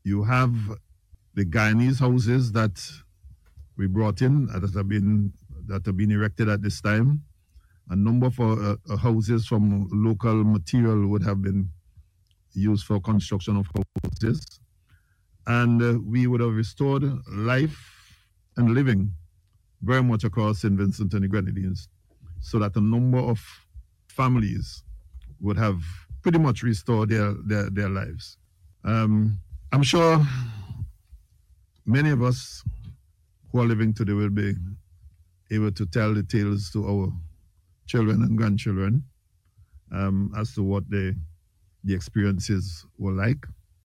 You have the Guyanese houses that we brought in that have been erected at this time. A number of houses from local material would have been used for construction of houses. And we would have restored life and living very much across St. Vincent and the Grenadines, so that a number of families would have pretty much restored their lives. I'm sure many of us who are living today will be able to tell the tales to our children and grandchildren as to what the experiences were like.